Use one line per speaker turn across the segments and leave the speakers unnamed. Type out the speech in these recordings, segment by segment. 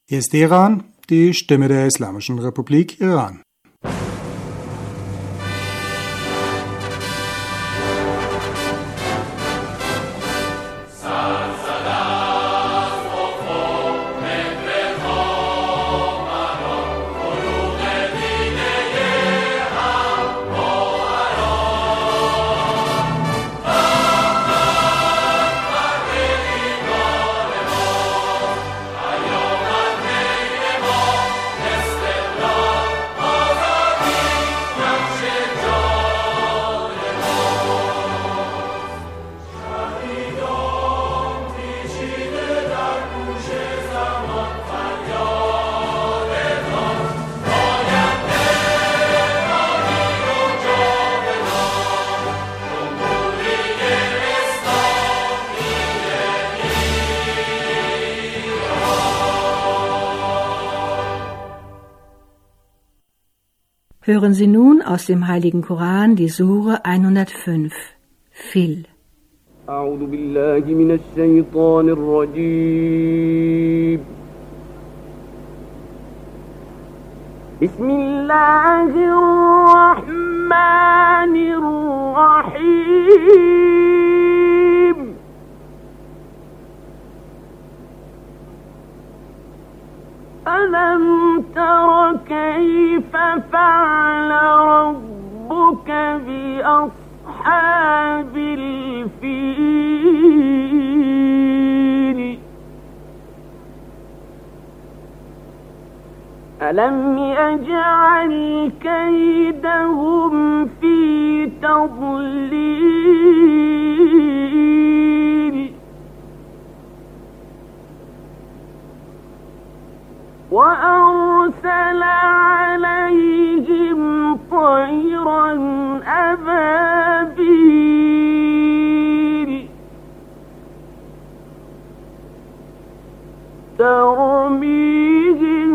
Hier ist Teheran, die Stimme der Islamischen Republik Iran.
Hören Sie nun aus dem Heiligen Koran die Sure 105, Fil.
أعوذ بالله من الشيطان الرجيم بسم الله الرحمن الرحيم ألم تر كيف فعل ربك بأصحاب الفيل ألم يجعل كيدهم في تضليل وأرسل عليهم طيرا أبابيل ترميهم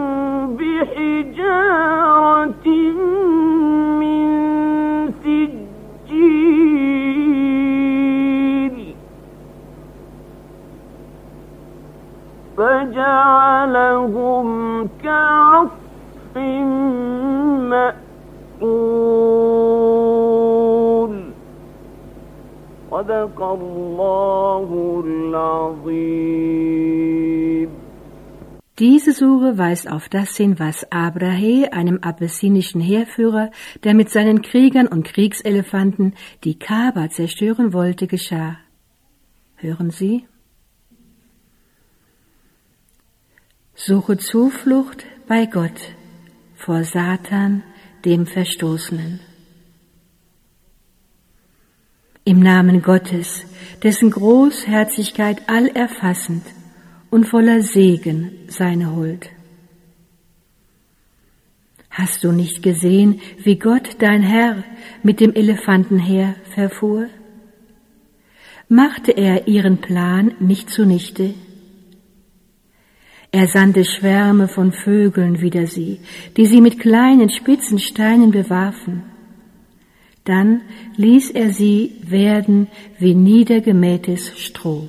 بحجارة من سجيل فجعلهم كعصف مأكول صدق الله العظيم.
Diese Sure weist auf das hin, was Abrahe, einem abessinischen Heerführer, der mit seinen Kriegern und Kriegselefanten die Kaaba zerstören wollte, geschah. Hören Sie? Suche Zuflucht bei Gott vor Satan, dem Verstoßenen. Im Namen Gottes, dessen Großherzigkeit allerfassend und voller Segen seine Huld. Hast du nicht gesehen, wie Gott, dein Herr, mit dem Elefantenheer verfuhr? Machte er ihren Plan nicht zunichte? Er sandte Schwärme von Vögeln wider sie, die sie mit kleinen spitzen Steinen bewarfen. Dann ließ er sie werden wie niedergemähtes Stroh.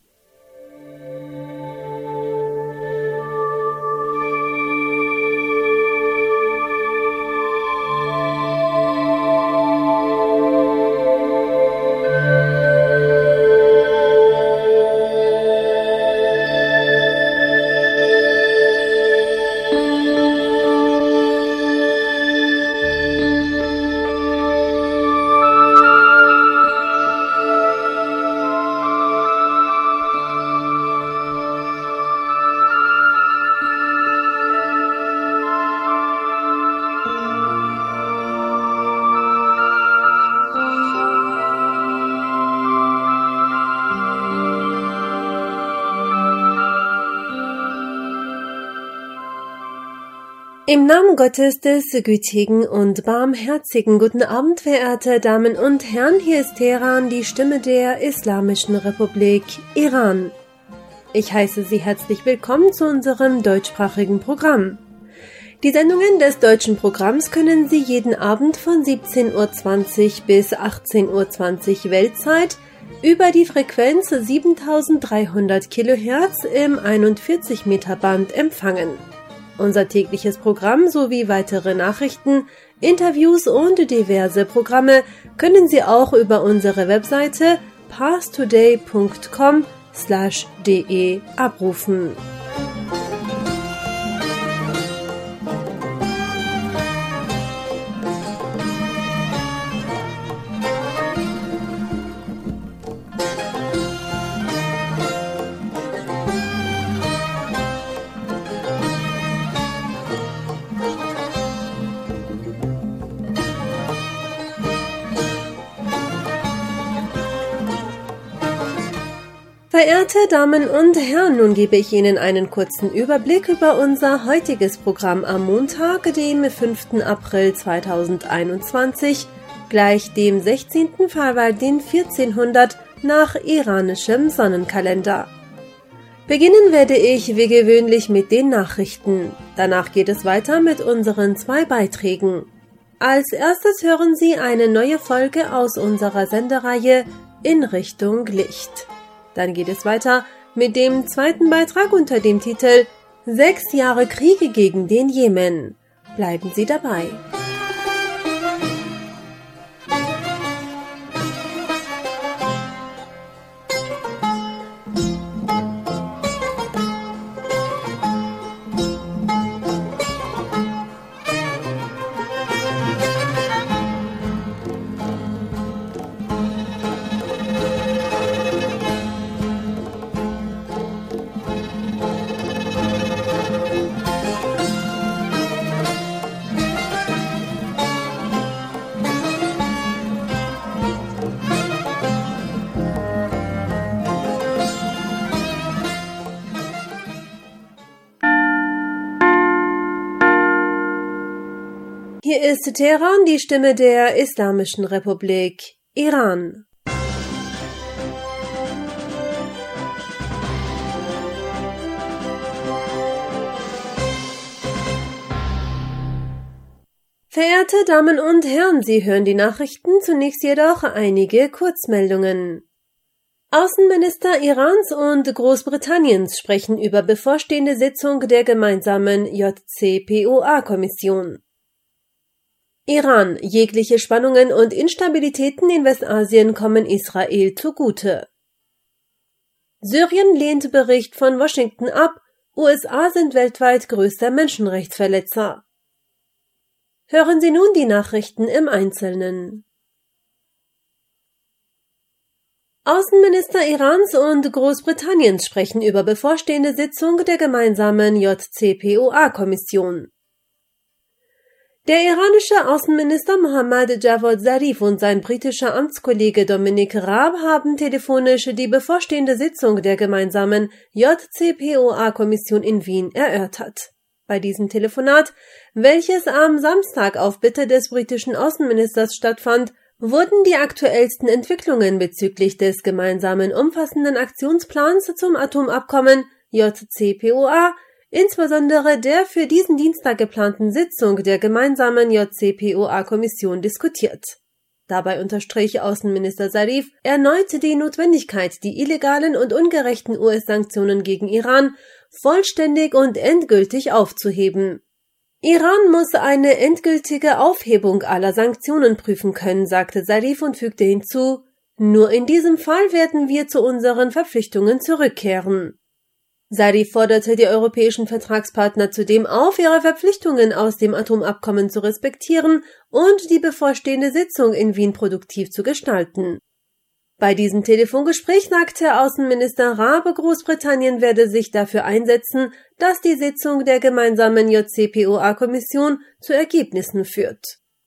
Im Namen Gottes des gütigen und barmherzigen guten Abend, verehrte Damen und Herren, hier ist Teheran, die Stimme der Islamischen Republik Iran. Ich heiße Sie herzlich willkommen zu unserem deutschsprachigen Programm. Die Sendungen des deutschen Programms können Sie jeden Abend von 17:20 bis 18:20 Weltzeit über die Frequenz 7300 kHz im 41 Meter Band empfangen. Unser tägliches Programm sowie weitere Nachrichten, Interviews und diverse Programme können Sie auch über unsere Webseite parstoday.com/de abrufen. Verehrte Damen und Herren, nun gebe ich Ihnen einen kurzen Überblick über unser heutiges Programm am Montag, dem 5. April 2021, gleich dem 16. Farwaldin 1400 nach iranischem Sonnenkalender. Beginnen werde ich wie gewöhnlich mit den Nachrichten. Danach geht es weiter mit unseren 2 Beiträgen. Als erstes hören Sie eine neue Folge aus unserer Sendereihe In Richtung Licht. Dann geht es weiter mit dem 2. Beitrag unter dem Titel 6 Jahre Kriege gegen den Jemen. Bleiben Sie dabei. Hier ist Teheran, die Stimme der Islamischen Republik, Iran. Verehrte Damen und Herren, Sie hören die Nachrichten, zunächst jedoch einige Kurzmeldungen. Außenminister Irans und Großbritanniens sprechen über bevorstehende Sitzung der gemeinsamen JCPOA-Kommission. Iran: Jegliche Spannungen und Instabilitäten in Westasien kommen Israel zugute. Syrien lehnt Bericht von Washington ab, USA sind weltweit größter Menschenrechtsverletzer. Hören Sie nun die Nachrichten im Einzelnen. Außenminister Irans und Großbritanniens sprechen über bevorstehende Sitzung der gemeinsamen JCPOA-Kommission. Der iranische Außenminister Mohammad Javad Zarif und sein britischer Amtskollege Dominic Raab haben telefonisch die bevorstehende Sitzung der gemeinsamen JCPOA-Kommission in Wien erörtert. Bei diesem Telefonat, welches am Samstag auf Bitte des britischen Außenministers stattfand, wurden die aktuellsten Entwicklungen bezüglich des gemeinsamen umfassenden Aktionsplans zum Atomabkommen JCPOA, insbesondere der für diesen Dienstag geplanten Sitzung der gemeinsamen JCPOA-Kommission diskutiert. Dabei unterstrich Außenminister Zarif erneut die Notwendigkeit, die illegalen und ungerechten US-Sanktionen gegen Iran vollständig und endgültig aufzuheben. Iran muss eine endgültige Aufhebung aller Sanktionen prüfen können, sagte Zarif und fügte hinzu, nur in diesem Fall werden wir zu unseren Verpflichtungen zurückkehren. Zarif forderte die europäischen Vertragspartner zudem auf, ihre Verpflichtungen aus dem Atomabkommen zu respektieren und die bevorstehende Sitzung in Wien produktiv zu gestalten. Bei diesem Telefongespräch sagte Außenminister Raab, Großbritannien werde sich dafür einsetzen, dass die Sitzung der gemeinsamen JCPOA-Kommission zu Ergebnissen führt.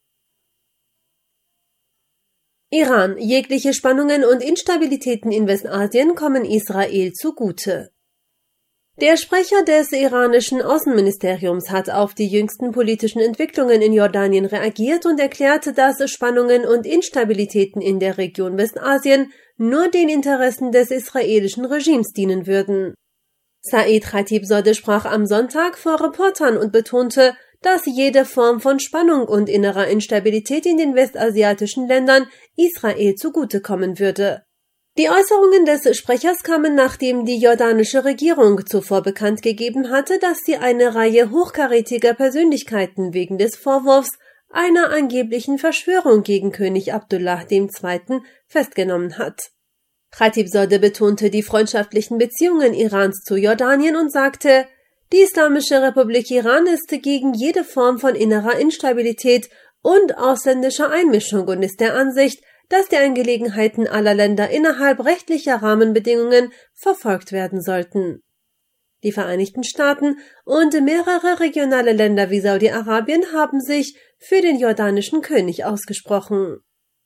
Iran: Jegliche Spannungen und Instabilitäten in Westasien kommen Israel zugute. Der Sprecher des iranischen Außenministeriums hat auf die jüngsten politischen Entwicklungen in Jordanien reagiert und erklärte, dass Spannungen und Instabilitäten in der Region Westasien nur den Interessen des israelischen Regimes dienen würden. Said Khatibzadeh sprach am Sonntag vor Reportern und betonte, dass jede Form von Spannung und innerer Instabilität in den westasiatischen Ländern Israel zugutekommen würde. Die Äußerungen des Sprechers kamen, nachdem die jordanische Regierung zuvor bekannt gegeben hatte, dass sie eine Reihe hochkarätiger Persönlichkeiten wegen des Vorwurfs einer angeblichen Verschwörung gegen König Abdullah II. Festgenommen hat. Khatibzadeh betonte die freundschaftlichen Beziehungen Irans zu Jordanien und sagte, die Islamische Republik Iran ist gegen jede Form von innerer Instabilität und ausländischer Einmischung und ist der Ansicht, dass die Angelegenheiten aller Länder innerhalb rechtlicher Rahmenbedingungen verfolgt werden sollten. Die Vereinigten Staaten und mehrere regionale Länder wie Saudi-Arabien haben sich für den jordanischen König ausgesprochen.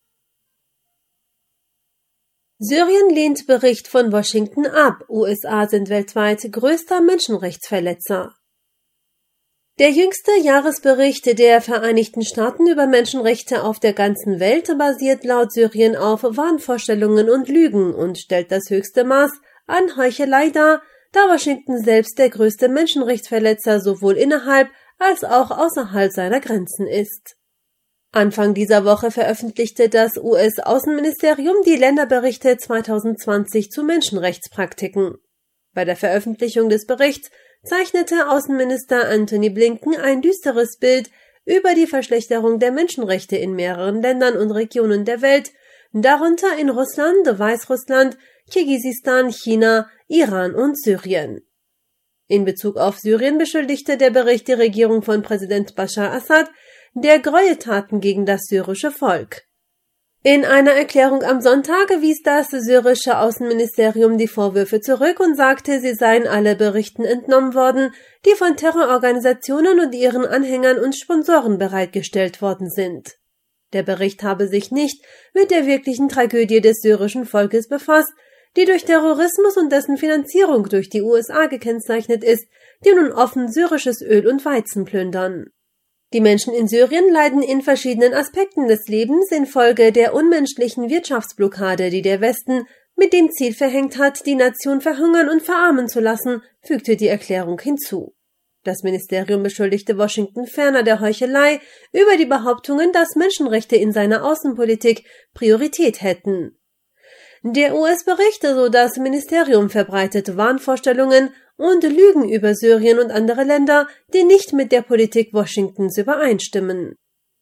Syrien lehnt Bericht von Washington ab. USA sind weltweit größter Menschenrechtsverletzer. Der jüngste Jahresbericht der Vereinigten Staaten über Menschenrechte auf der ganzen Welt basiert laut Syrien auf Wahnvorstellungen und Lügen und stellt das höchste Maß an Heuchelei dar, da Washington selbst der größte Menschenrechtsverletzer sowohl innerhalb als auch außerhalb seiner Grenzen ist. Anfang dieser Woche veröffentlichte das US-Außenministerium die Länderberichte 2020 zu Menschenrechtspraktiken. Bei der Veröffentlichung des Berichts zeichnete Außenminister Antony Blinken ein düsteres Bild über die Verschlechterung der Menschenrechte in mehreren Ländern und Regionen der Welt, darunter in Russland, Weißrussland, Kirgisistan, China, Iran und Syrien. In Bezug auf Syrien beschuldigte der Bericht die Regierung von Präsident Bashar Assad der Gräueltaten gegen das syrische Volk. In einer Erklärung am Sonntag wies das syrische Außenministerium die Vorwürfe zurück und sagte, sie seien alle Berichten entnommen worden, die von Terrororganisationen und ihren Anhängern und Sponsoren bereitgestellt worden sind. Der Bericht habe sich nicht mit der wirklichen Tragödie des syrischen Volkes befasst, die durch Terrorismus und dessen Finanzierung durch die USA gekennzeichnet ist, die nun offen syrisches Öl und Weizen plündern. Die Menschen in Syrien leiden in verschiedenen Aspekten des Lebens infolge der unmenschlichen Wirtschaftsblockade, die der Westen mit dem Ziel verhängt hat, die Nation verhungern und verarmen zu lassen, fügte die Erklärung hinzu. Das Ministerium beschuldigte Washington ferner der Heuchelei über die Behauptungen, dass Menschenrechte in seiner Außenpolitik Priorität hätten. Der US-Bericht, so das Ministerium, verbreitet Wahnvorstellungen und Lügen über Syrien und andere Länder, die nicht mit der Politik Washingtons übereinstimmen.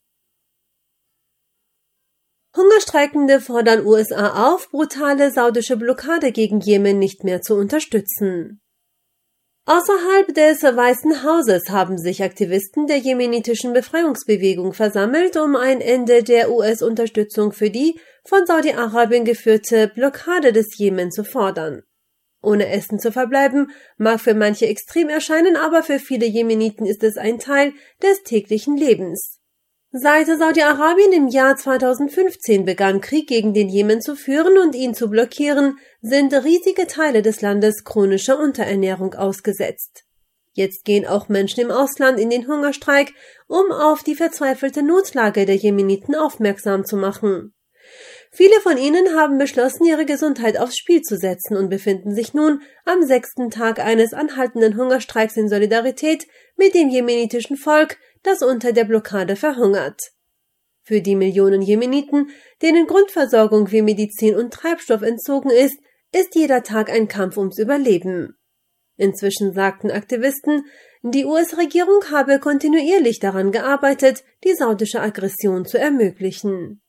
Hungerstreikende fordern USA auf, brutale saudische Blockade gegen Jemen nicht mehr zu unterstützen. Außerhalb des Weißen Hauses haben sich Aktivisten der jemenitischen Befreiungsbewegung versammelt, um ein Ende der US-Unterstützung für die von Saudi-Arabien geführte Blockade des Jemen zu fordern. Ohne Essen zu verbleiben, mag für manche extrem erscheinen, aber für viele Jemeniten ist es ein Teil des täglichen Lebens. Seit Saudi-Arabien im Jahr 2015 begann, Krieg gegen den Jemen zu führen und ihn zu blockieren, sind riesige Teile des Landes chronischer Unterernährung ausgesetzt. Jetzt gehen auch Menschen im Ausland in den Hungerstreik, um auf die verzweifelte Notlage der Jemeniten aufmerksam zu machen. Viele von ihnen haben beschlossen, ihre Gesundheit aufs Spiel zu setzen und befinden sich nun am 6. Tag eines anhaltenden Hungerstreiks in Solidarität mit dem jemenitischen Volk, das unter der Blockade verhungert. Für die Millionen Jemeniten, denen Grundversorgung wie Medizin und Treibstoff entzogen ist jeder Tag ein Kampf ums Überleben. Inzwischen sagten Aktivisten, die US-Regierung habe kontinuierlich daran gearbeitet, die saudische Aggression zu ermöglichen.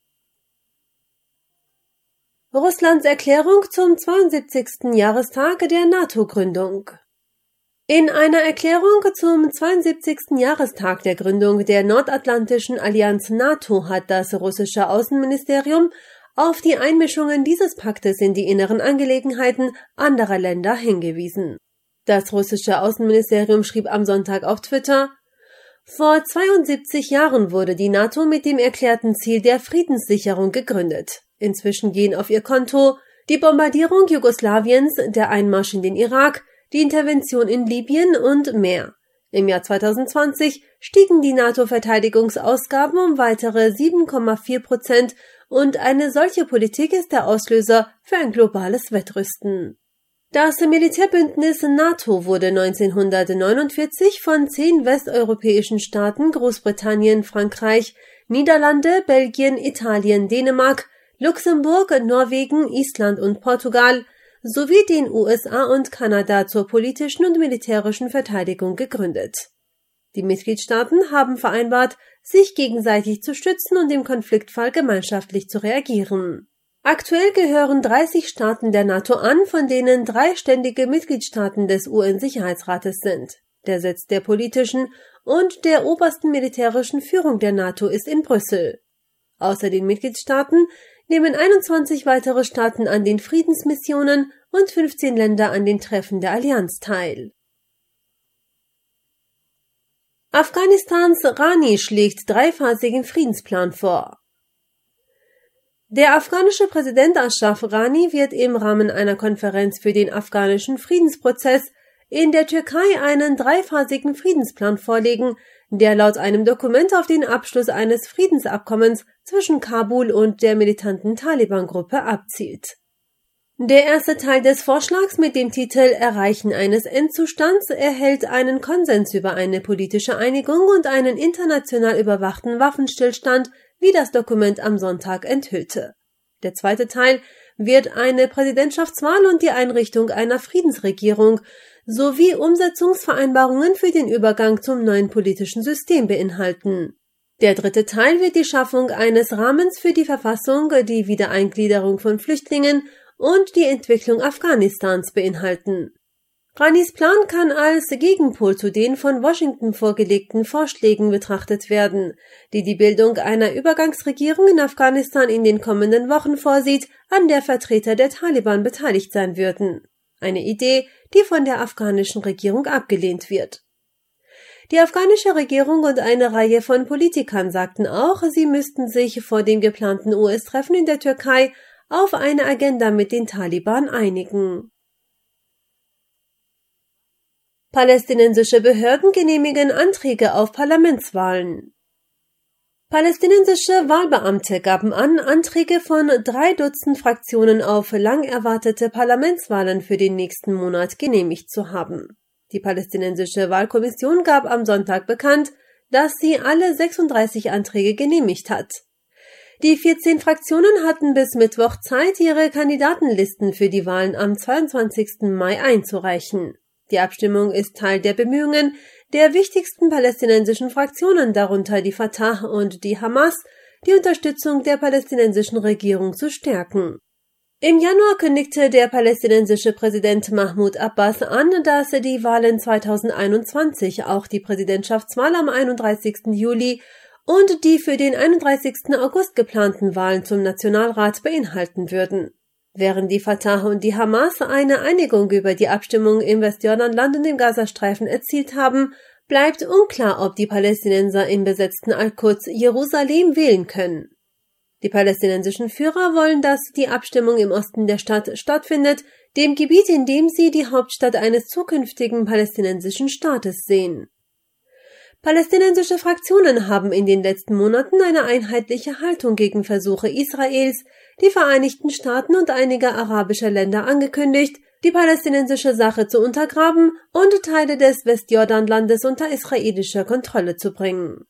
Russlands Erklärung zum 72. Jahrestag der NATO-Gründung. In einer Erklärung zum 72. Jahrestag der Gründung der Nordatlantischen Allianz NATO hat das russische Außenministerium auf die Einmischungen dieses Paktes in die inneren Angelegenheiten anderer Länder hingewiesen. Das russische Außenministerium schrieb am Sonntag auf Twitter: Vor 72 Jahren wurde die NATO mit dem erklärten Ziel der Friedenssicherung gegründet. Inzwischen gehen auf ihr Konto die Bombardierung Jugoslawiens, der Einmarsch in den Irak, die Intervention in Libyen und mehr. Im Jahr 2020 stiegen die NATO-Verteidigungsausgaben um weitere 7,4% und eine solche Politik ist der Auslöser für ein globales Wettrüsten. Das Militärbündnis NATO wurde 1949 von 10 westeuropäischen Staaten, Großbritannien, Frankreich, Niederlande, Belgien, Italien, Dänemark, Luxemburg, Norwegen, Island und Portugal sowie den USA und Kanada zur politischen und militärischen Verteidigung gegründet. Die Mitgliedstaaten haben vereinbart, sich gegenseitig zu stützen und im Konfliktfall gemeinschaftlich zu reagieren. Aktuell gehören 30 Staaten der NATO an, von denen 3 ständige Mitgliedstaaten des UN-Sicherheitsrates sind. Der Sitz der politischen und der obersten militärischen Führung der NATO ist in Brüssel. Außer den Mitgliedstaaten nehmen 21 weitere Staaten an den Friedensmissionen und 15 Länder an den Treffen der Allianz teil. Afghanistans Ghani schlägt 3-phasigen Friedensplan vor. Der afghanische Präsident Ashraf Ghani wird im Rahmen einer Konferenz für den afghanischen Friedensprozess in der Türkei einen 3-phasigen Friedensplan vorlegen, der laut einem Dokument auf den Abschluss eines Friedensabkommens zwischen Kabul und der militanten Taliban-Gruppe abzielt. Der erste Teil des Vorschlags mit dem Titel Erreichen eines Endzustands erhält einen Konsens über eine politische Einigung und einen international überwachten Waffenstillstand, wie das Dokument am Sonntag enthüllte. Der zweite Teil wird eine Präsidentschaftswahl und die Einrichtung einer Friedensregierung sowie Umsetzungsvereinbarungen für den Übergang zum neuen politischen System beinhalten. Der dritte Teil wird die Schaffung eines Rahmens für die Verfassung, die Wiedereingliederung von Flüchtlingen und die Entwicklung Afghanistans beinhalten. Ghanis Plan kann als Gegenpol zu den von Washington vorgelegten Vorschlägen betrachtet werden, die die Bildung einer Übergangsregierung in Afghanistan in den kommenden Wochen vorsieht, an der Vertreter der Taliban beteiligt sein würden. Eine Idee, die von der afghanischen Regierung abgelehnt wird. Die afghanische Regierung und eine Reihe von Politikern sagten auch, sie müssten sich vor dem geplanten US-Treffen in der Türkei auf eine Agenda mit den Taliban einigen. Palästinensische Behörden genehmigen Anträge auf Parlamentswahlen. Palästinensische Wahlbeamte gaben an, Anträge von 3 Dutzend Fraktionen auf lang erwartete Parlamentswahlen für den nächsten Monat genehmigt zu haben. Die palästinensische Wahlkommission gab am Sonntag bekannt, dass sie alle 36 Anträge genehmigt hat. Die 14 Fraktionen hatten bis Mittwoch Zeit, ihre Kandidatenlisten für die Wahlen am 22. Mai einzureichen. Die Abstimmung ist Teil der Bemühungen der wichtigsten palästinensischen Fraktionen, darunter die Fatah und die Hamas, die Unterstützung der palästinensischen Regierung zu stärken. Im Januar kündigte der palästinensische Präsident Mahmoud Abbas an, dass die Wahlen 2021, auch die Präsidentschaftswahl am 31. Juli und die für den 31. August geplanten Wahlen zum Nationalrat beinhalten würden. Während die Fatah und die Hamas eine Einigung über die Abstimmung im Westjordanland und im Gazastreifen erzielt haben, bleibt unklar, ob die Palästinenser im besetzten Al-Quds Jerusalem wählen können. Die palästinensischen Führer wollen, dass die Abstimmung im Osten der Stadt stattfindet, dem Gebiet, in dem sie die Hauptstadt eines zukünftigen palästinensischen Staates sehen. Palästinensische Fraktionen haben in den letzten Monaten eine einheitliche Haltung gegen Versuche Israels, die Vereinigten Staaten und einiger arabischer Länder angekündigt, die palästinensische Sache zu untergraben und Teile des Westjordanlandes unter israelischer Kontrolle zu bringen.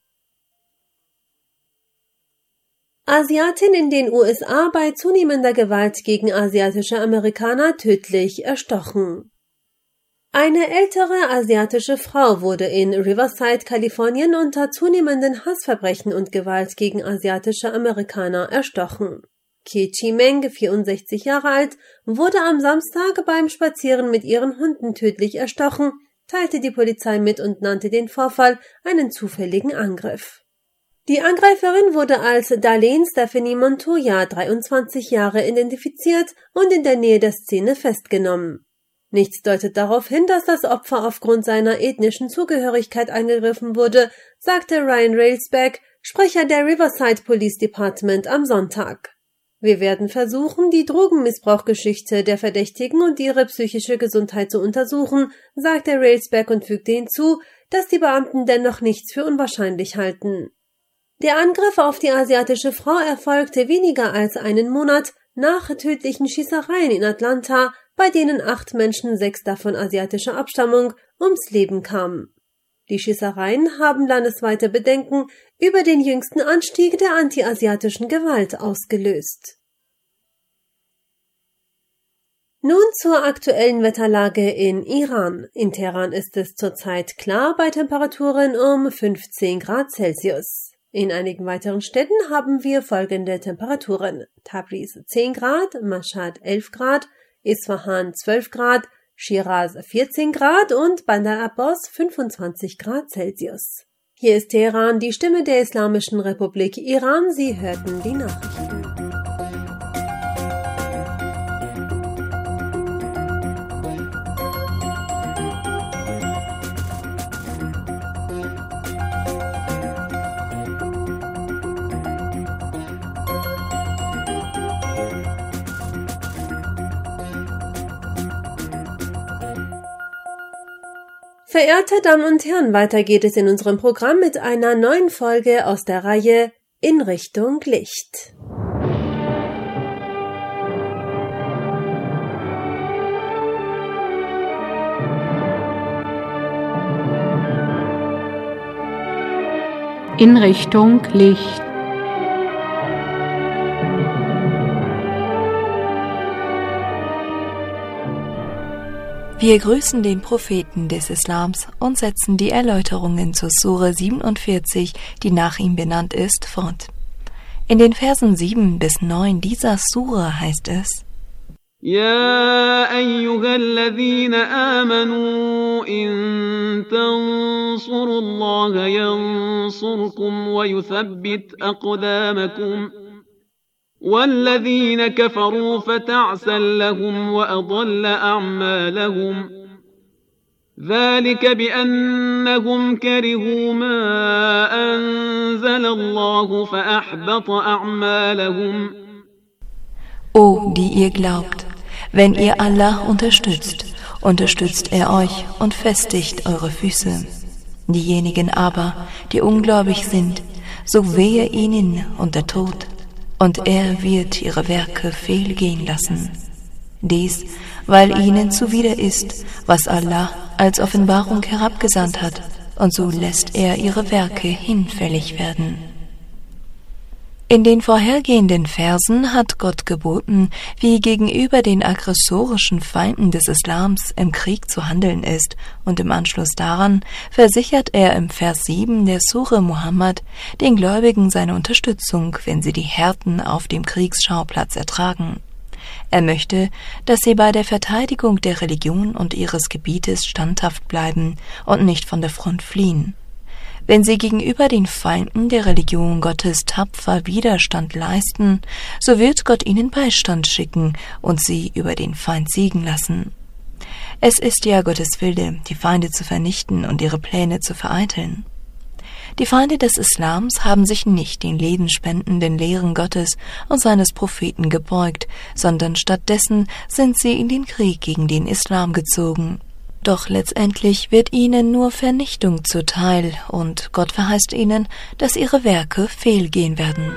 Asiatin in den USA bei zunehmender Gewalt gegen asiatische Amerikaner tödlich erstochen. Eine ältere asiatische Frau wurde in Riverside, Kalifornien unter zunehmenden Hassverbrechen und Gewalt gegen asiatische Amerikaner erstochen. Kie Chi-Meng, 64 Jahre alt, wurde am Samstag beim Spazieren mit ihren Hunden tödlich erstochen, teilte die Polizei mit und nannte den Vorfall einen zufälligen Angriff. Die Angreiferin wurde als Darlene Stephanie Montoya, 23 Jahre, identifiziert und in der Nähe der Szene festgenommen. Nichts deutet darauf hin, dass das Opfer aufgrund seiner ethnischen Zugehörigkeit angegriffen wurde, sagte Ryan Railsback, Sprecher der Riverside Police Department, am Sonntag. Wir werden versuchen, die Drogenmissbrauchgeschichte der Verdächtigen und ihre psychische Gesundheit zu untersuchen, sagte Railsback und fügte hinzu, dass die Beamten dennoch nichts für unwahrscheinlich halten. Der Angriff auf die asiatische Frau erfolgte weniger als einen Monat nach tödlichen Schießereien in Atlanta, bei denen 8 Menschen, 6 davon asiatischer Abstammung, ums Leben kamen. Die Schießereien haben landesweite Bedenken über den jüngsten Anstieg der anti-asiatischen Gewalt ausgelöst. Nun zur aktuellen Wetterlage in Iran. In Teheran ist es zurzeit klar bei Temperaturen um 15 Grad Celsius. In einigen weiteren Städten haben wir folgende Temperaturen: Tabriz 10 Grad, Mashhad 11 Grad, Isfahan 12 Grad, Shiraz 14 Grad und Bandar Abbas 25 Grad Celsius. Hier ist Teheran, die Stimme der Islamischen Republik Iran. Sie hörten die Nachrichten. Verehrte Damen und Herren, weiter geht es in unserem Programm mit einer neuen Folge aus der Reihe In Richtung Licht.
In Richtung Licht.
Wir grüßen den Propheten des Islams und setzen die Erläuterungen zur Sure 47, die nach ihm benannt ist, fort. In den Versen 7 bis 9 dieser Sure heißt es:
يا أيها الذين آمنوا إن تنصروا الله ينصركم ويثبت أقدامكم والذين كفروا فتعسا لهم وأضل أعمالهم ذلك بأنهم كرهوا ما أنزل الله فأحبط أعمالهم.
O, die ihr glaubt, wenn ihr Allah unterstützt, unterstützt er euch und festigt eure Füße. Diejenigen aber, die ungläubig sind, so wehe ihnen und der Tod, und er wird ihre Werke fehlgehen lassen. Dies, weil ihnen zuwider ist, was Allah als Offenbarung herabgesandt hat, und so lässt er ihre Werke hinfällig werden. In den vorhergehenden Versen hat Gott geboten, wie gegenüber den aggressorischen Feinden des Islams im Krieg zu handeln ist, und im Anschluss daran versichert er im Vers 7 der Sure Muhammad den Gläubigen seine Unterstützung, wenn sie die Härten auf dem Kriegsschauplatz ertragen. Er möchte, dass sie bei der Verteidigung der Religion und ihres Gebietes standhaft bleiben und nicht von der Front fliehen. Wenn sie gegenüber den Feinden der Religion Gottes tapfer Widerstand leisten, so wird Gott ihnen Beistand schicken und sie über den Feind siegen lassen. Es ist ja Gottes Wille, die Feinde zu vernichten und ihre Pläne zu vereiteln. Die Feinde des Islams haben sich nicht den lebensspendenden Lehren Gottes und seines Propheten gebeugt, sondern stattdessen sind sie in den Krieg gegen den Islam gezogen. Doch letztendlich wird ihnen nur Vernichtung zuteil, und Gott verheißt ihnen, dass ihre Werke fehlgehen werden.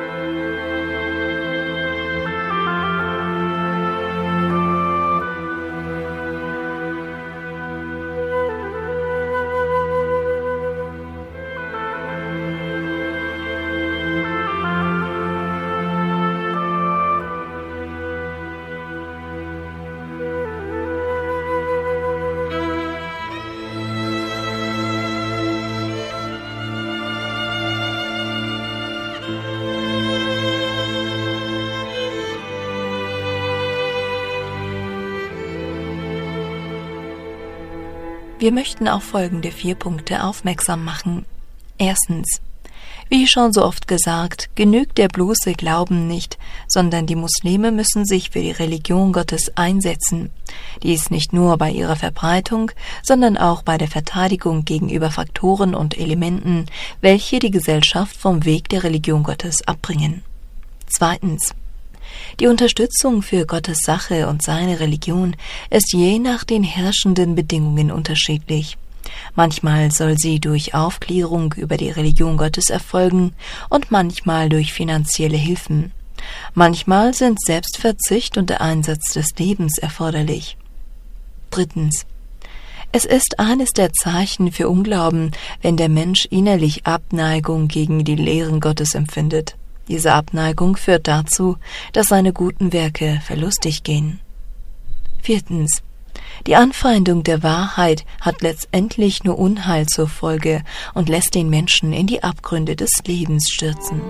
Wir möchten auf folgende 4 Punkte aufmerksam machen. Erstens: Wie schon so oft gesagt, genügt der bloße Glauben nicht, sondern die Muslime müssen sich für die Religion Gottes einsetzen. Dies nicht nur bei ihrer Verbreitung, sondern auch bei der Verteidigung gegenüber Faktoren und Elementen, welche die Gesellschaft vom Weg der Religion Gottes abbringen. Zweitens: Die Unterstützung für Gottes Sache und seine Religion ist je nach den herrschenden Bedingungen unterschiedlich. Manchmal soll sie durch Aufklärung über die Religion Gottes erfolgen und manchmal durch finanzielle Hilfen. Manchmal sind Selbstverzicht und der Einsatz des Lebens erforderlich. Drittens: Es ist eines der Zeichen für Unglauben, wenn der Mensch innerlich Abneigung gegen die Lehren Gottes empfindet. Diese Abneigung führt dazu, dass seine guten Werke verlustig gehen. 4. Die Anfeindung der Wahrheit hat letztendlich nur Unheil zur Folge und lässt den Menschen in die Abgründe des Lebens stürzen.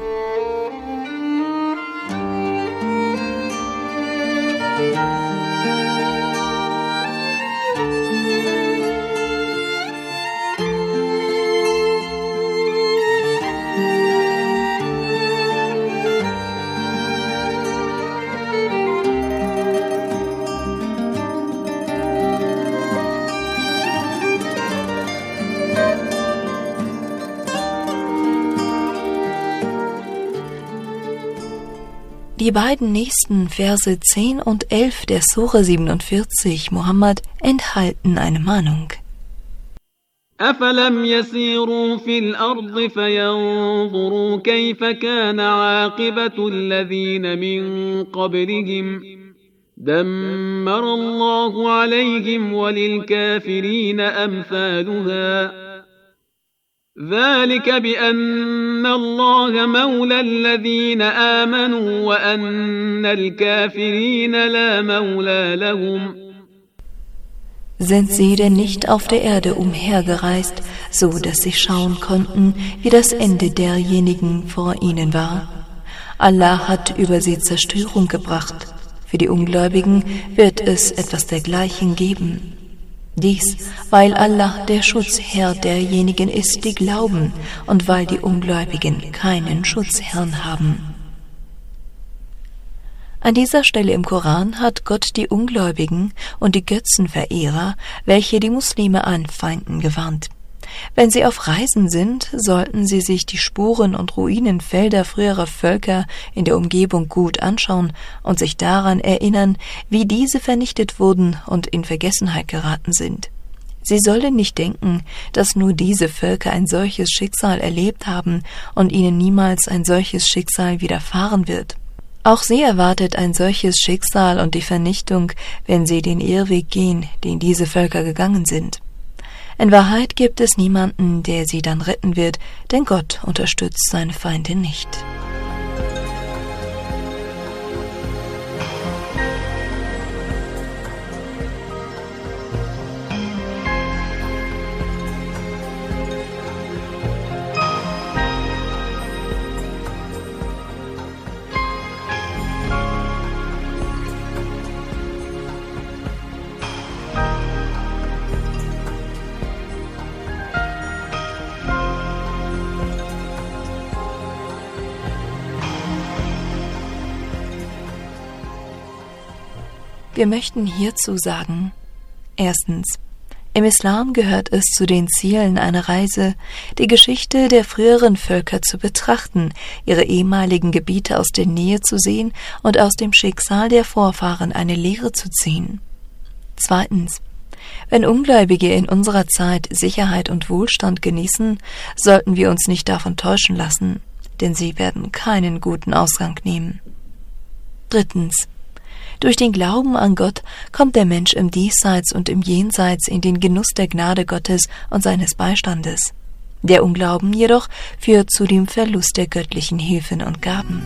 Die beiden nächsten Verse 10 und 11 der Sure 47 Muhammad enthalten eine Mahnung.
أفلم يسيروا في الأرض فينظروا كيف كان عاقبة الذين من قبلهم دمر الله عليهم وللكافرين أمثالها ذلك بأن الله مولى الذين آمنوا وأن الكافرين لا مولى لهم.
Sind sie denn nicht auf der Erde umhergereist, so dass sie schauen konnten, wie das Ende derjenigen vor ihnen war? Allah hat über sie Zerstörung gebracht. Für die Ungläubigen wird es etwas dergleichen geben. Dies, weil Allah der Schutzherr derjenigen ist, die glauben, und weil die Ungläubigen keinen Schutzherrn haben. An dieser Stelle im Koran hat Gott die Ungläubigen und die Götzenverehrer, welche die Muslime anfeinden, gewarnt. Wenn sie auf Reisen sind, sollten sie sich die Spuren und Ruinenfelder früherer Völker in der Umgebung gut anschauen und sich daran erinnern, wie diese vernichtet wurden und in Vergessenheit geraten sind. Sie sollen nicht denken, dass nur diese Völker ein solches Schicksal erlebt haben und ihnen niemals ein solches Schicksal widerfahren wird. Auch sie erwartet ein solches Schicksal und die Vernichtung, wenn sie den Irrweg gehen, den diese Völker gegangen sind. In Wahrheit gibt es niemanden, der sie dann retten wird, denn Gott unterstützt seine Feinde nicht. Wir möchten hierzu sagen, erstens, im Islam gehört es zu den Zielen einer Reise, die Geschichte der früheren Völker zu betrachten, ihre ehemaligen Gebiete aus der Nähe zu sehen und aus dem Schicksal der Vorfahren eine Lehre zu ziehen. Zweitens, wenn Ungläubige in unserer Zeit Sicherheit und Wohlstand genießen, sollten wir uns nicht davon täuschen lassen, denn sie werden keinen guten Ausgang nehmen. Drittens, durch den Glauben an Gott kommt der Mensch im Diesseits und im Jenseits in den Genuss der Gnade Gottes und seines Beistandes. Der Unglauben jedoch führt zu dem Verlust der göttlichen Hilfen und Gaben.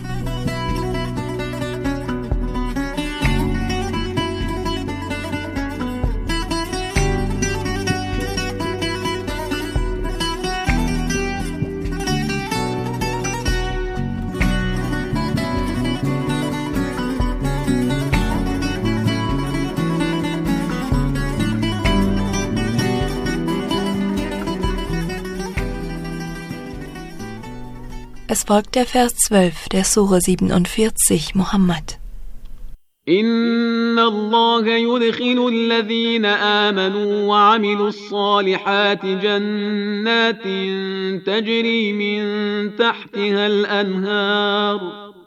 Es folgt der Vers 12 der Sure 47 Muhammad.
إن الله يدخل الذين آمنوا وعملوا الصالحات جنات تجري من تحتها الأنهار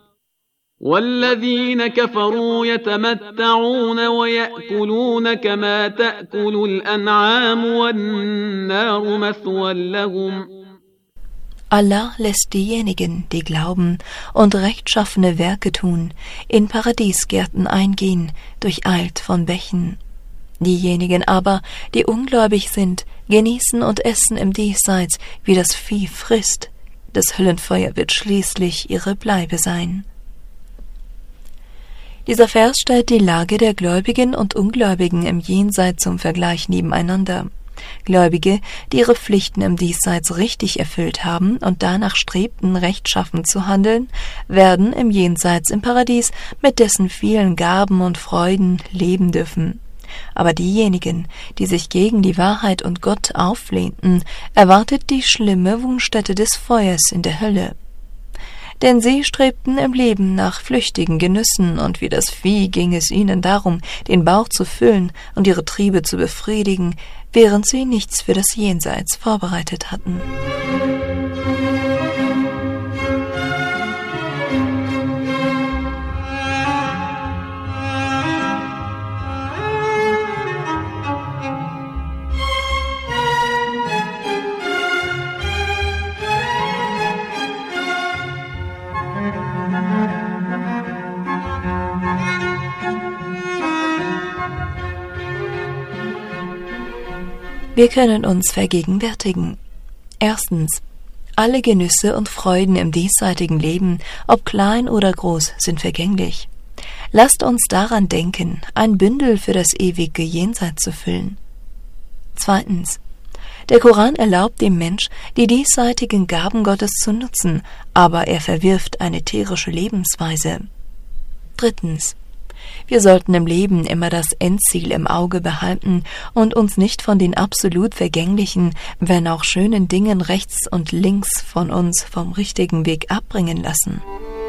والذين كفروا يتمتعون ويأكلون كما تأكل الأنعام والنار مثوى لهم.
Allah lässt diejenigen, die glauben und rechtschaffene Werke tun, in Paradiesgärten eingehen, durcheilt von Bächen. Diejenigen aber, die ungläubig sind, genießen und essen im Diesseits, wie das Vieh frisst. Das Höllenfeuer wird schließlich ihre Bleibe sein. Dieser Vers stellt die Lage der Gläubigen und Ungläubigen im Jenseits zum Vergleich nebeneinander. Gläubige, die ihre Pflichten im Diesseits richtig erfüllt haben und danach strebten, rechtschaffen zu handeln, werden im Jenseits im Paradies mit dessen vielen Gaben und Freuden leben dürfen. Aber diejenigen, die sich gegen die Wahrheit und Gott auflehnten, erwartet die schlimme Wohnstätte des Feuers in der Hölle. Denn sie strebten im Leben nach flüchtigen Genüssen, und wie das Vieh ging es ihnen darum, den Bauch zu füllen und ihre Triebe zu befriedigen, während sie nichts für das Jenseits vorbereitet hatten. Wir können uns vergegenwärtigen. Erstens: Alle Genüsse und Freuden im diesseitigen Leben, ob klein oder groß, sind vergänglich. Lasst uns daran denken, ein Bündel für das ewige Jenseits zu füllen. Zweitens: Der Koran erlaubt dem Mensch, die diesseitigen Gaben Gottes zu nutzen, aber er verwirft eine tierische Lebensweise. Drittens: Wir sollten im Leben immer das Endziel im Auge behalten und uns nicht von den absolut vergänglichen, wenn auch schönen Dingen rechts und links von uns vom richtigen Weg abbringen lassen.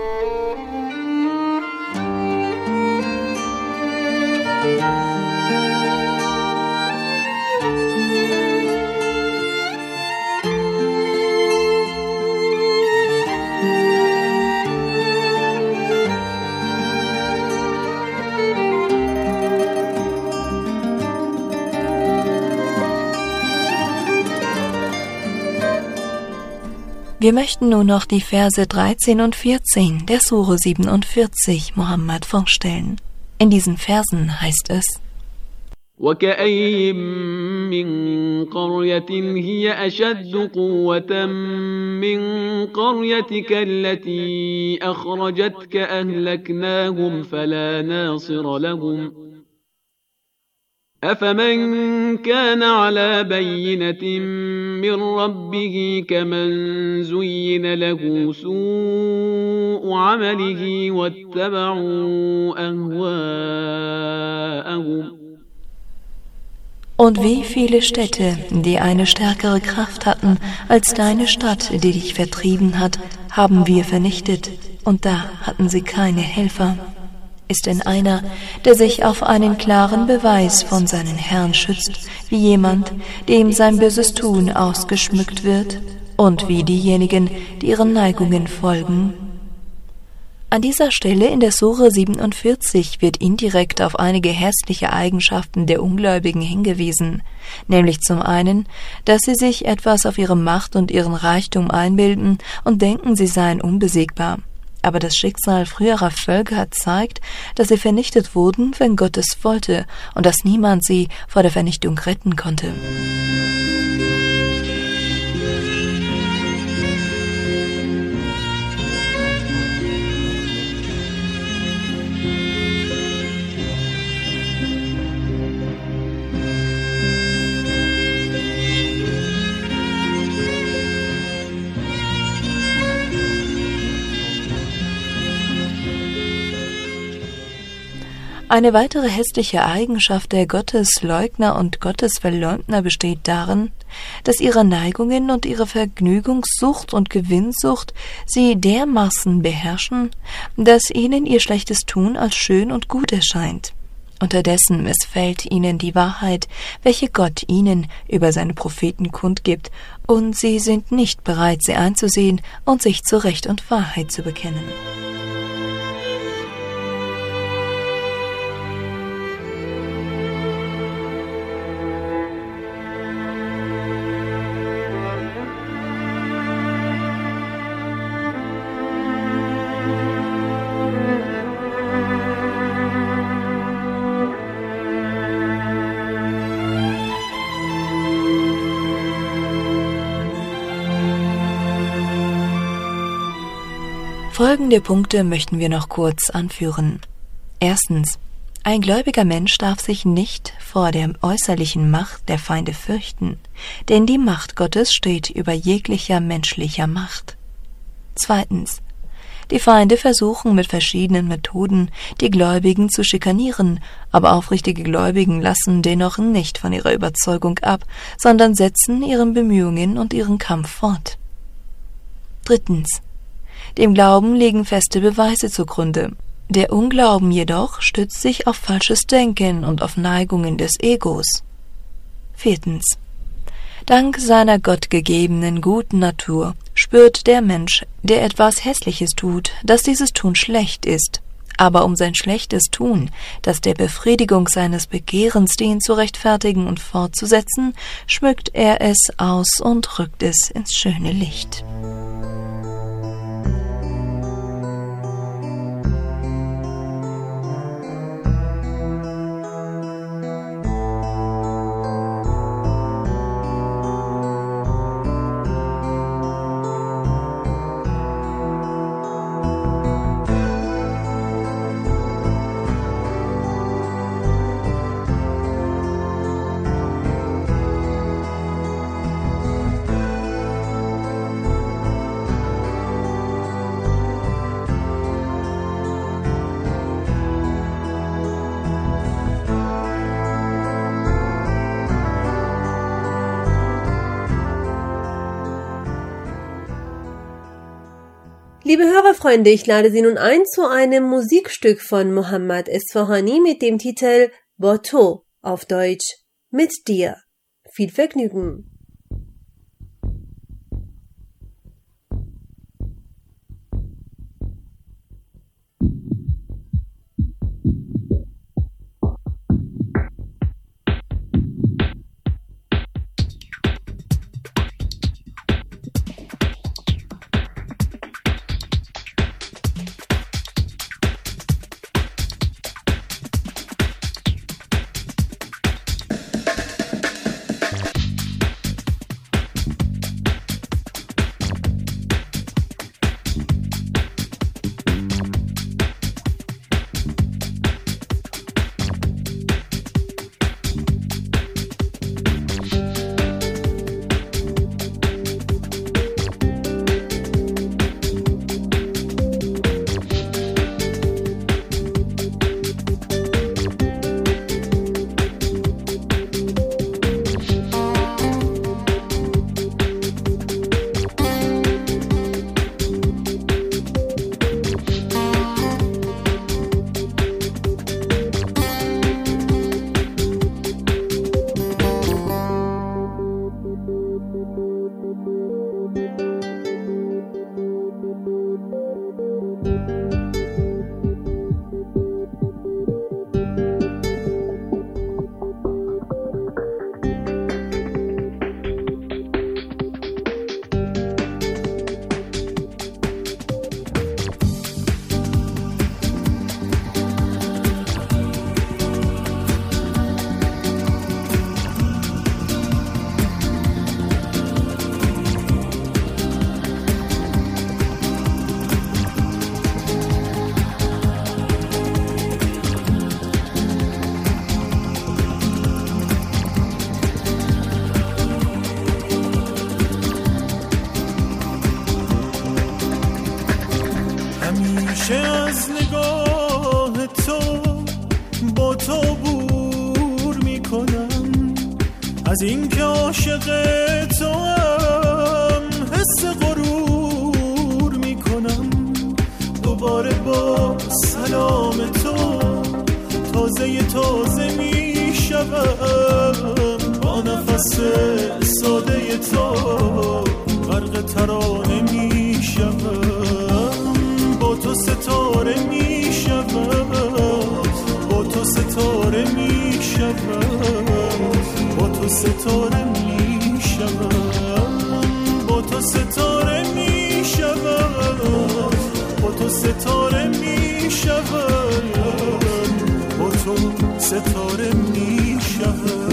Wir möchten nun noch die Verse 13 und 14 der Sure 47 Mohammed vorstellen. In diesen Versen heißt es:
وَكَأَيٍّ مِّن قَرْيَةٍ هِيَ أَشَدُّ قُوَّةً مِّن قَرْيَتِكَ الَّتِي أَخْرَجَتْكَ أَهْلَكْنَاهُمْ فَلَا نَاصِرَ لَهُمْ أَفَمَنْ كَانَ عَلَى بَيِّنَةٍ مِّن رَّبِّهِ كَمَنْ زُيِّنَ لَهُ سُوءُ عَمَلِهِ وَاتَّبَعُوا أَهْوَاءَهُمْ.
Und wie viele Städte, die eine stärkere Kraft hatten als deine Stadt, die dich vertrieben hat, haben wir vernichtet, und da hatten sie keine Helfer. Ist denn einer, der sich auf einen klaren Beweis von seinen Herrn schützt, wie jemand, dem sein böses Tun ausgeschmückt wird, und wie diejenigen, die ihren Neigungen folgen? An dieser Stelle in der Sure 47 wird indirekt auf einige hässliche Eigenschaften der Ungläubigen hingewiesen, nämlich zum einen, dass sie sich etwas auf ihre Macht und ihren Reichtum einbilden und denken, sie seien unbesiegbar. Aber das Schicksal früherer Völker zeigt, dass sie vernichtet wurden, wenn Gott es wollte, und dass niemand sie vor der Vernichtung retten konnte. Eine weitere hässliche Eigenschaft der Gottesleugner und Gottesverleugner besteht darin, dass ihre Neigungen und ihre Vergnügungssucht und Gewinnsucht sie dermaßen beherrschen, dass ihnen ihr schlechtes Tun als schön und gut erscheint. Unterdessen missfällt ihnen die Wahrheit, welche Gott ihnen über seine Propheten kundgibt, und sie sind nicht bereit, sie einzusehen und sich zu Recht und Wahrheit zu bekennen. Folgende Punkte möchten wir noch kurz anführen. Erstens. Ein gläubiger Mensch darf sich nicht vor der äußerlichen Macht der Feinde fürchten, denn die Macht Gottes steht über jeglicher menschlicher Macht. Zweitens. Die Feinde versuchen mit verschiedenen Methoden, die Gläubigen zu schikanieren, aber aufrichtige Gläubigen lassen dennoch nicht von ihrer Überzeugung ab, sondern setzen ihren Bemühungen und ihren Kampf fort. Drittens. Dem Glauben liegen feste Beweise zugrunde. Der Unglauben jedoch stützt sich auf falsches Denken und auf Neigungen des Egos. Viertens. Dank seiner gottgegebenen guten Natur spürt der Mensch, der etwas Hässliches tut, dass dieses Tun schlecht ist. Aber um sein schlechtes Tun, das der Befriedigung seines Begehrens dient, zu rechtfertigen und fortzusetzen, schmückt er es aus und rückt es ins schöne Licht.
Liebe Hörerfreunde, ich lade Sie nun ein zu einem Musikstück von Mohammad Esfahani mit dem Titel Boto, auf Deutsch Mit dir. Viel Vergnügen!
از نگاه تو با تو بور میکنم، از این که عاشق تو هم حس غرور میکنم. دوباره با سلام تو تازه میشوم، با نفس ساده تو غرق ترانه میشوم. با تو ستاره میشوم، با تو ستاره میشوم، با تو ستاره میشوم، با تو ستاره میشوم، با تو ستاره میشوم، با تو ستاره میشوم.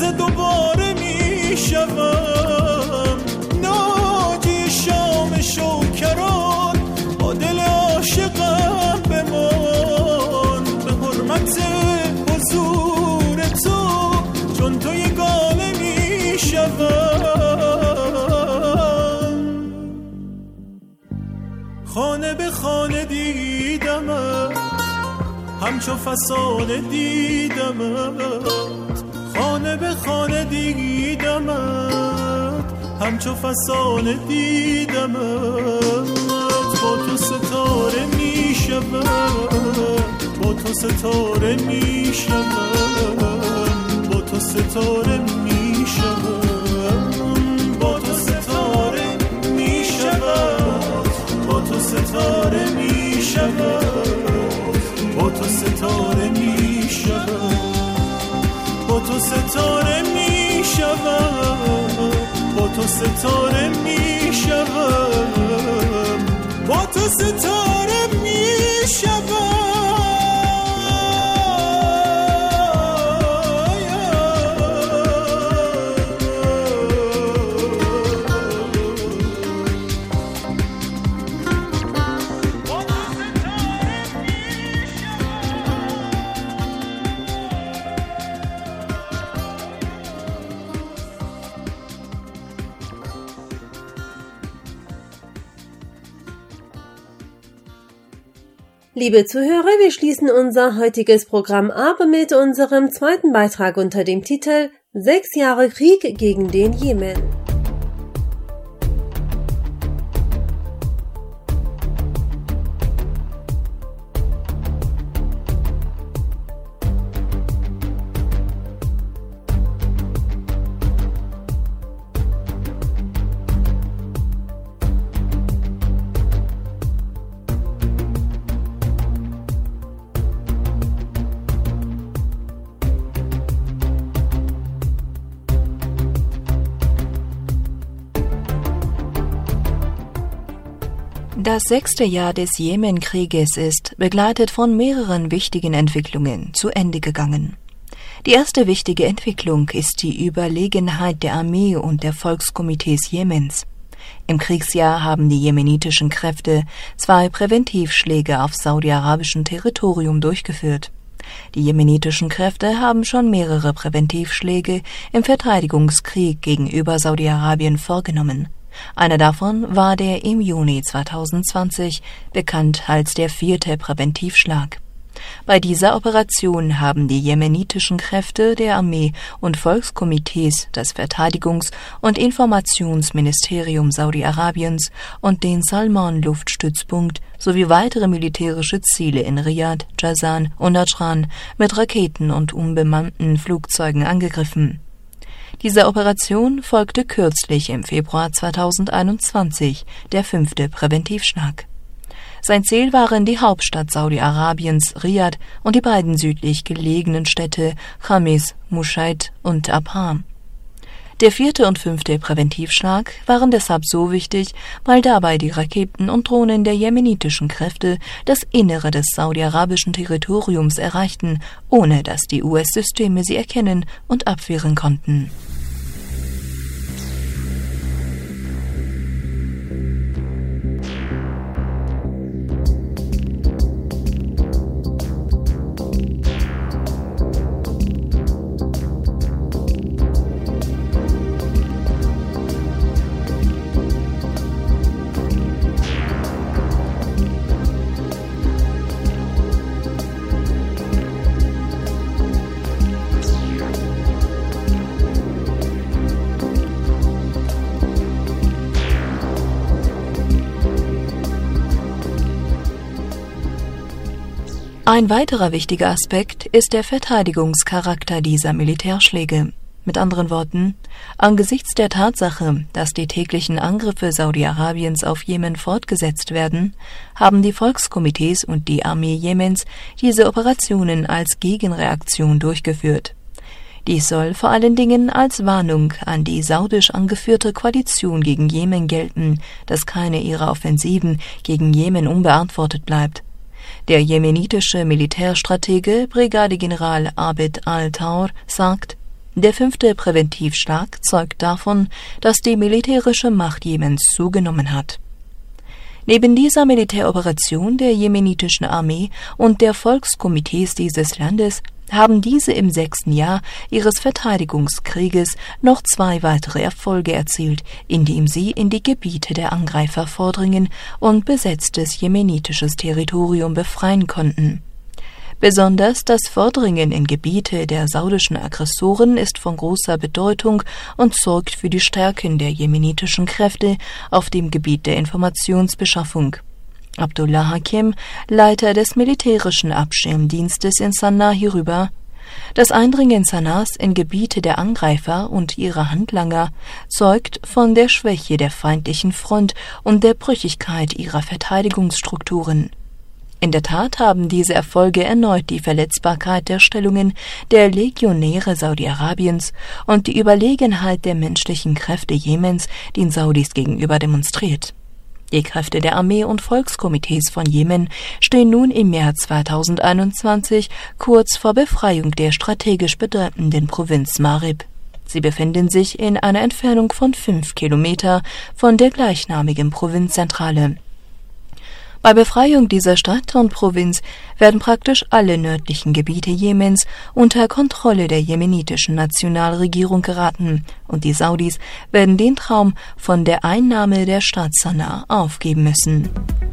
تازه دوباره میشوم ناجی شام شوکران با دل عاشقم بمان به حرمت حضور تو چون تو یگانه میشوم خانه به خانه دیدمت همچو فسانه دیدمت خانه به خانه دیدمت همچو فسانه دیدمت با تو ستاره میشوم با تو ستاره میشوم با تو ستاره میشوم با تو ستاره میشوم با تو ستاره میشوم با تو ستاره میشوم با تو ستاره میشوم با تو ستاره میشوم با تو ستاره میشوم
Liebe Zuhörer, wir schließen unser heutiges Programm ab mit unserem zweiten Beitrag unter dem Titel 6 Jahre Krieg gegen den Jemen.
Das 6. Jahr des Jemenkrieges ist, begleitet von mehreren wichtigen Entwicklungen, zu Ende gegangen. Die erste wichtige Entwicklung ist die Überlegenheit der Armee und der Volkskomitees Jemens. Im Kriegsjahr haben die jemenitischen Kräfte 2 Präventivschläge auf saudi-arabischem Territorium durchgeführt. Die jemenitischen Kräfte haben schon mehrere Präventivschläge im Verteidigungskrieg gegenüber Saudi-Arabien vorgenommen. Einer davon war der im Juni 2020, bekannt als der 4. Präventivschlag. Bei dieser Operation haben die jemenitischen Kräfte der Armee und Volkskomitees das Verteidigungs- und Informationsministerium Saudi-Arabiens und den Salman-Luftstützpunkt sowie weitere militärische Ziele in Riyadh, Jazan und Najran mit Raketen und unbemannten Flugzeugen angegriffen. Dieser Operation folgte kürzlich im Februar 2021 der 5. Präventivschlag. Sein Ziel waren die Hauptstadt Saudi-Arabiens, Riyadh, und die beiden südlich gelegenen Städte Khamis, Mushaid und Abham. Der 4. und 5. Präventivschlag waren deshalb so wichtig, weil dabei die Raketen und Drohnen der jemenitischen Kräfte das Innere des saudi-arabischen Territoriums erreichten, ohne dass die US-Systeme sie erkennen und abwehren konnten. Ein weiterer wichtiger Aspekt ist der Verteidigungscharakter dieser Militärschläge. Mit anderen Worten, angesichts der Tatsache, dass die täglichen Angriffe Saudi-Arabiens auf Jemen fortgesetzt werden, haben die Volkskomitees und die Armee Jemens diese Operationen als Gegenreaktion durchgeführt. Dies soll vor allen Dingen als Warnung an die saudisch angeführte Koalition gegen Jemen gelten, dass keine ihrer Offensiven gegen Jemen unbeantwortet bleibt. Der jemenitische Militärstratege Brigadegeneral Abed al-Taur sagt: Der 5. Präventivschlag zeugt davon, dass die militärische Macht Jemens zugenommen hat. Neben dieser Militäroperation der jemenitischen Armee und der Volkskomitees dieses Landes haben diese im 6. Jahr ihres Verteidigungskrieges noch 2 weitere Erfolge erzielt, indem sie in die Gebiete der Angreifer vordringen und besetztes jemenitisches Territorium befreien konnten. Besonders das Vordringen in Gebiete der saudischen Aggressoren ist von großer Bedeutung und sorgt für die Stärken der jemenitischen Kräfte auf dem Gebiet der Informationsbeschaffung. Abdullah Hakim, Leiter des militärischen Abschirmdienstes in Sanaa, hierüber: Das Eindringen Sanaas in Gebiete der Angreifer und ihrer Handlanger zeugt von der Schwäche der feindlichen Front und der Brüchigkeit ihrer Verteidigungsstrukturen. In der Tat haben diese Erfolge erneut die Verletzbarkeit der Stellungen der Legionäre Saudi-Arabiens und die Überlegenheit der menschlichen Kräfte Jemens den Saudis gegenüber demonstriert. Die Kräfte der Armee und Volkskomitees von Jemen stehen nun im März 2021 kurz vor Befreiung der strategisch bedeutenden Provinz Marib. Sie befinden sich in einer Entfernung von 5 Kilometer von der gleichnamigen Provinzzentrale. Bei Befreiung dieser Stadt und Provinz werden praktisch alle nördlichen Gebiete Jemens unter Kontrolle der jemenitischen Nationalregierung geraten und die Saudis werden den Traum von der Einnahme der Stadt Sanaa aufgeben müssen.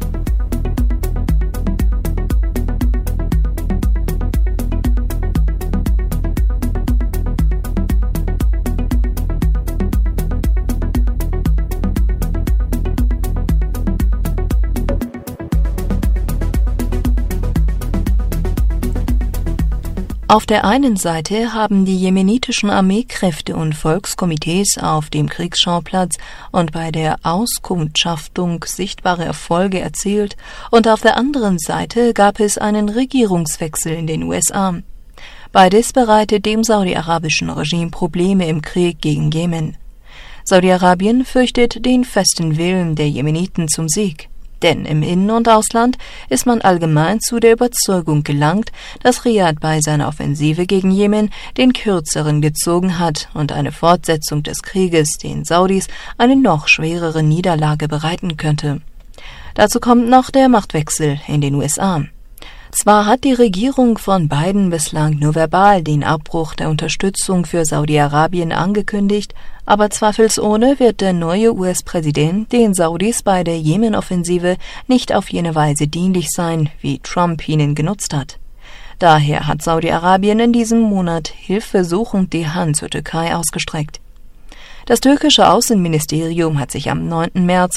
Auf der einen Seite haben die jemenitischen Armeekräfte und Volkskomitees auf dem Kriegsschauplatz und bei der Auskundschaftung sichtbare Erfolge erzielt, und auf der anderen Seite gab es einen Regierungswechsel in den USA. Beides bereitet dem saudi-arabischen Regime Probleme im Krieg gegen Jemen. Saudi-Arabien fürchtet den festen Willen der Jemeniten zum Sieg. Denn im In- und Ausland ist man allgemein zu der Überzeugung gelangt, dass Riad bei seiner Offensive gegen Jemen den Kürzeren gezogen hat und eine Fortsetzung des Krieges den Saudis eine noch schwerere Niederlage bereiten könnte. Dazu kommt noch der Machtwechsel in den USA. Zwar hat die Regierung von Biden bislang nur verbal den Abbruch der Unterstützung für Saudi-Arabien angekündigt, aber zweifelsohne wird der neue US-Präsident den Saudis bei der Jemen-Offensive nicht auf jene Weise dienlich sein, wie Trump ihnen genutzt hat. Daher hat Saudi-Arabien in diesem Monat hilfesuchend die Hand zur Türkei ausgestreckt. Das türkische Außenministerium hat sich am 9. März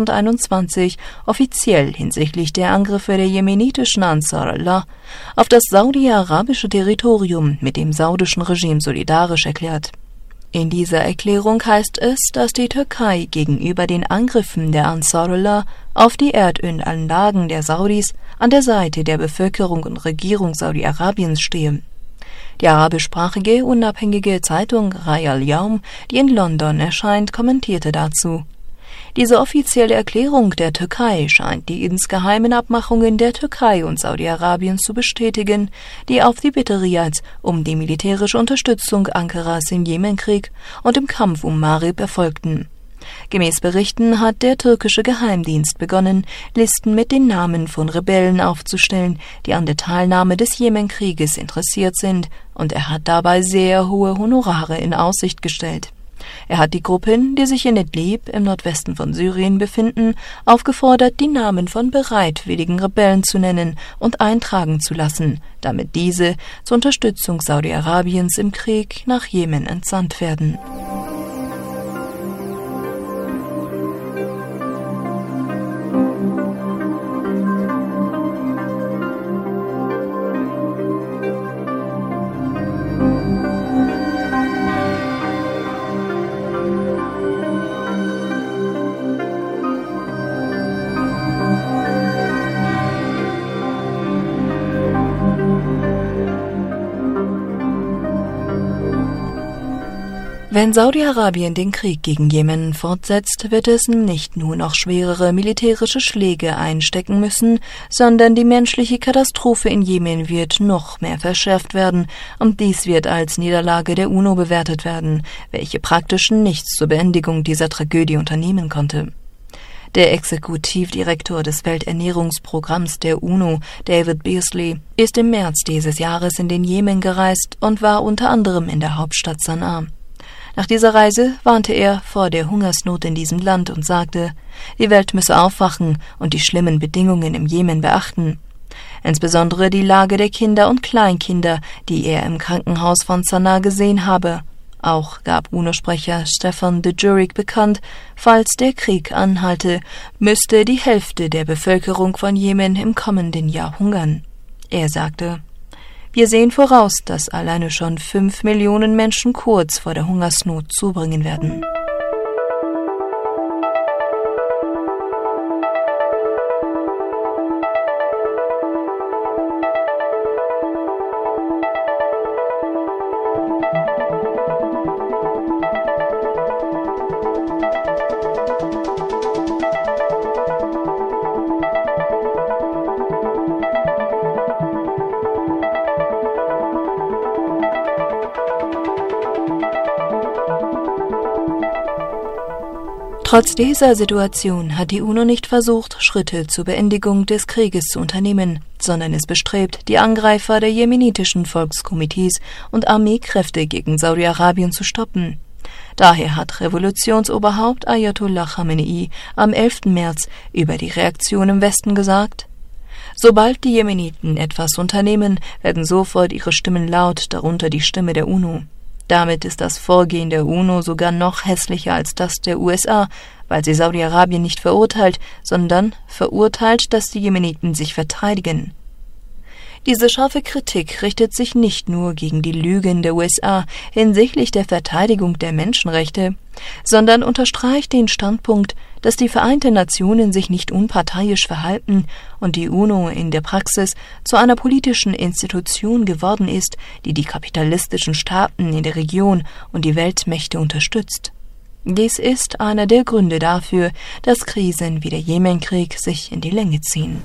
2021 offiziell hinsichtlich der Angriffe der jemenitischen Ansar Allah auf das saudi-arabische Territorium mit dem saudischen Regime solidarisch erklärt. In dieser Erklärung heißt es, dass die Türkei gegenüber den Angriffen der Ansar Allah auf die Erdölanlagen der Saudis an der Seite der Bevölkerung und Regierung Saudi-Arabiens stehe. Die arabischsprachige unabhängige Zeitung Rai al-Yawm, die in London erscheint, kommentierte dazu: Diese offizielle Erklärung der Türkei scheint die insgeheimen Abmachungen der Türkei und Saudi-Arabiens zu bestätigen, die auf die Bitte Riads um die militärische Unterstützung Ankaras im Jemenkrieg und im Kampf um Marib erfolgten. Gemäß Berichten hat der türkische Geheimdienst begonnen, Listen mit den Namen von Rebellen aufzustellen, die an der Teilnahme des Jemenkrieges interessiert sind, und er hat dabei sehr hohe Honorare in Aussicht gestellt. Er hat die Gruppen, die sich in Idlib im Nordwesten von Syrien befinden, aufgefordert, die Namen von bereitwilligen Rebellen zu nennen und eintragen zu lassen, damit diese zur Unterstützung Saudi-Arabiens im Krieg nach Jemen entsandt werden. Wenn Saudi-Arabien den Krieg gegen Jemen fortsetzt, wird es nicht nur noch schwerere militärische Schläge einstecken müssen, sondern die menschliche Katastrophe in Jemen wird noch mehr verschärft werden, und dies wird als Niederlage der UNO bewertet werden, welche praktisch nichts zur Beendigung dieser Tragödie unternehmen konnte. Der Exekutivdirektor des Welternährungsprogramms der UNO, David Beasley, ist im März dieses Jahres in den Jemen gereist und war unter anderem in der Hauptstadt Sanaa. Nach dieser Reise warnte er vor der Hungersnot in diesem Land und sagte, die Welt müsse aufwachen und die schlimmen Bedingungen im Jemen beachten. Insbesondere die Lage der Kinder und Kleinkinder, die er im Krankenhaus von Sanaa gesehen habe. Auch gab UNO-Sprecher Stefan Dujarric bekannt, falls der Krieg anhalte, müsste die Hälfte der Bevölkerung von Jemen im kommenden Jahr hungern. Er sagte, wir sehen voraus, dass alleine schon 5 Millionen Menschen kurz vor der Hungersnot zubringen werden. Trotz dieser Situation hat die UNO nicht versucht, Schritte zur Beendigung des Krieges zu unternehmen, sondern ist bestrebt, die Angreifer der jemenitischen Volkskomitees und Armeekräfte gegen Saudi-Arabien zu stoppen. Daher hat Revolutionsoberhaupt Ayatollah Khamenei am 11. März über die Reaktion im Westen gesagt, sobald die Jemeniten etwas unternehmen, werden sofort ihre Stimmen laut, darunter die Stimme der UNO. Damit ist das Vorgehen der UNO sogar noch hässlicher als das der USA, weil sie Saudi-Arabien nicht verurteilt, sondern verurteilt, dass die Jemeniten sich verteidigen. Diese scharfe Kritik richtet sich nicht nur gegen die Lügen der USA hinsichtlich der Verteidigung der Menschenrechte, sondern unterstreicht den Standpunkt, dass die Vereinten Nationen sich nicht unparteiisch verhalten und die UNO in der Praxis zu einer politischen Institution geworden ist, die die kapitalistischen Staaten in der Region und die Weltmächte unterstützt. Dies ist einer der Gründe dafür, dass Krisen wie der Jemenkrieg sich in die Länge ziehen.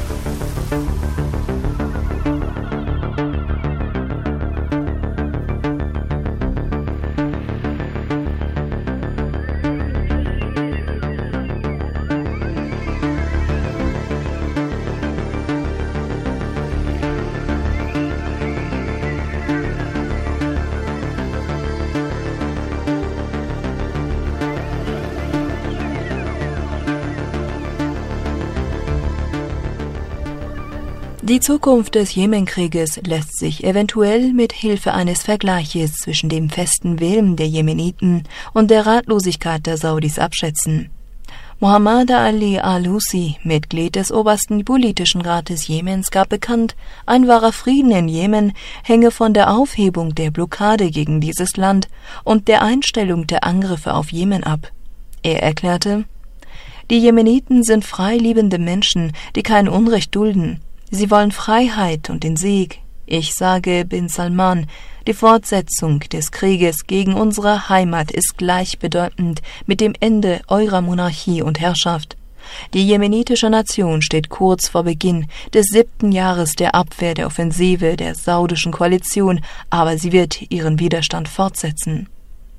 Die Zukunft des Jemenkrieges lässt sich eventuell mit Hilfe eines Vergleiches zwischen dem festen Willen der Jemeniten und der Ratlosigkeit der Saudis abschätzen. Mohammed Ali al-Houthi, Mitglied des obersten politischen Rates Jemens, gab bekannt, ein wahrer Frieden in Jemen hänge von der Aufhebung der Blockade gegen dieses Land und der Einstellung der Angriffe auf Jemen ab. Er erklärte, die Jemeniten sind freiliebende Menschen, die kein Unrecht dulden. Sie wollen Freiheit und den Sieg. Ich sage bin Salman, die Fortsetzung des Krieges gegen unsere Heimat ist gleichbedeutend mit dem Ende eurer Monarchie und Herrschaft. Die jemenitische Nation steht kurz vor Beginn des 7. Jahres der Abwehr der Offensive der saudischen Koalition, aber sie wird ihren Widerstand fortsetzen.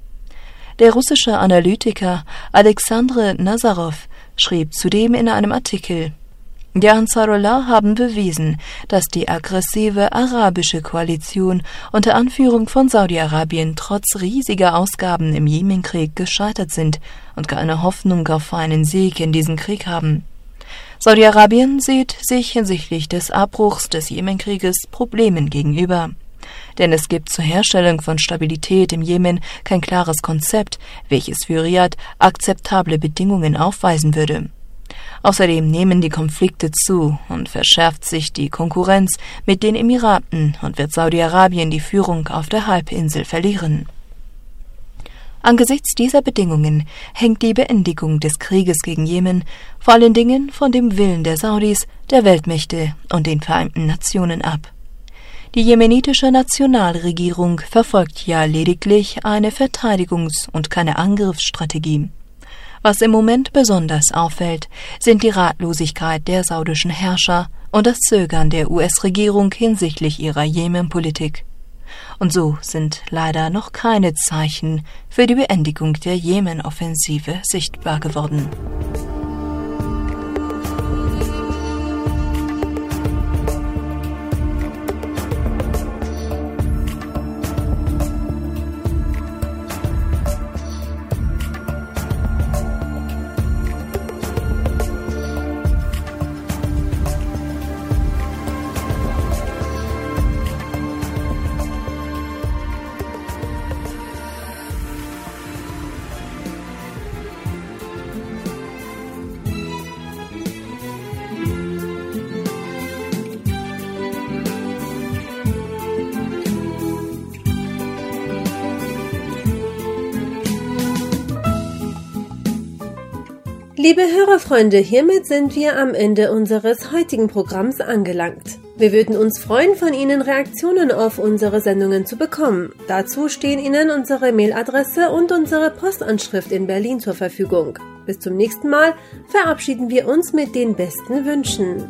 Der russische Analytiker Alexandre Nazarov schrieb zudem in einem Artikel, die Ansarullah haben bewiesen, dass die aggressive arabische Koalition unter Anführung von Saudi-Arabien trotz riesiger Ausgaben im Jemenkrieg gescheitert sind und keine Hoffnung auf einen Sieg in diesem Krieg haben. Saudi-Arabien sieht sich hinsichtlich des Abbruchs des Jemenkrieges Problemen gegenüber. Denn es gibt zur Herstellung von Stabilität im Jemen kein klares Konzept, welches für Riad akzeptable Bedingungen aufweisen würde. Außerdem nehmen die Konflikte zu und verschärft sich die Konkurrenz mit den Emiraten und wird Saudi-Arabien die Führung auf der Halbinsel verlieren. Angesichts dieser Bedingungen hängt die Beendigung des Krieges gegen Jemen vor allen Dingen von dem Willen der Saudis, der Weltmächte und den Vereinten Nationen ab. Die jemenitische Nationalregierung verfolgt ja lediglich eine Verteidigungs- und keine Angriffsstrategie. Was im Moment besonders auffällt, sind die Ratlosigkeit der saudischen Herrscher und das Zögern der US-Regierung hinsichtlich ihrer Jemen-Politik. Und so sind leider noch keine Zeichen für die Beendigung der Jemen-Offensive sichtbar geworden.
Liebe Hörerfreunde, hiermit sind wir am Ende unseres heutigen Programms angelangt. Wir würden uns freuen, von Ihnen Reaktionen auf unsere Sendungen zu bekommen. Dazu stehen Ihnen unsere Mailadresse und unsere Postanschrift in Berlin zur Verfügung. Bis zum nächsten Mal verabschieden wir uns mit den besten Wünschen.